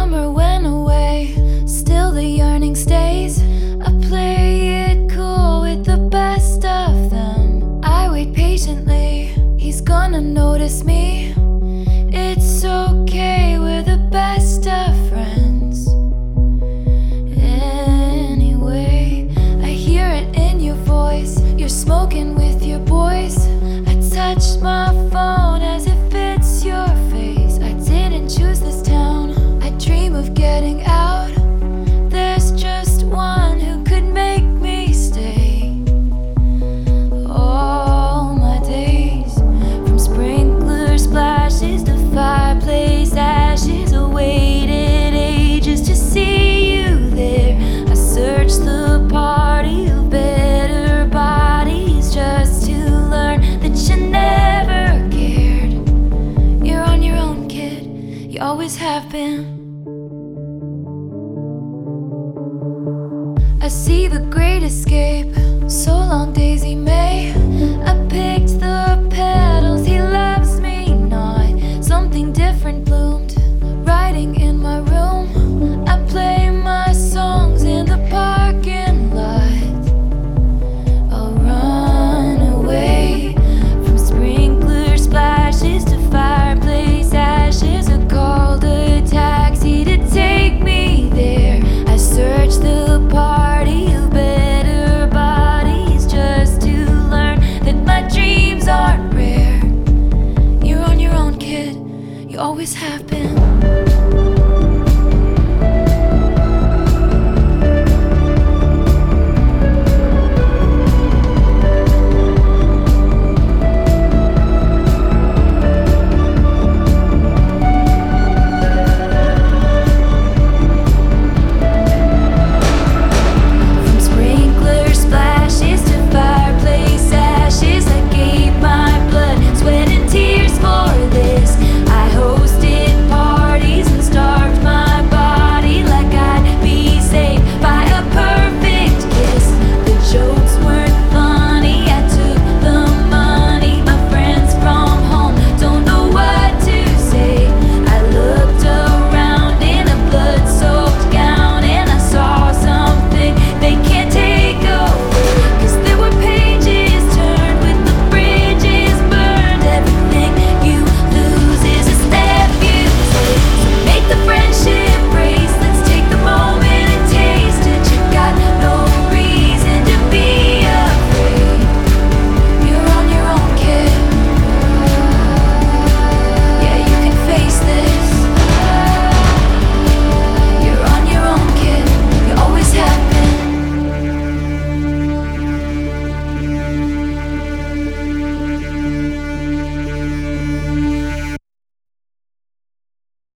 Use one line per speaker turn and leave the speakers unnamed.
summer went away, still the yearning stays. I play it cool with the best of them. I wait patiently, he's gonna notice me. It's okay, we're the best of friends. Anyway, I hear it in your voice, you're smoking with your boys. I touch my phone as if it's your face. I didn't choose this town, I dream of getting out. There's just one who could make me stay. All my days, from sprinkler splashes to fireplace ashes, I waited ages to see you there. I searched the party of better bodies just to learn that you never cared. You're on your own, kid, you always have been. I see the great escape, so long Daisy May. I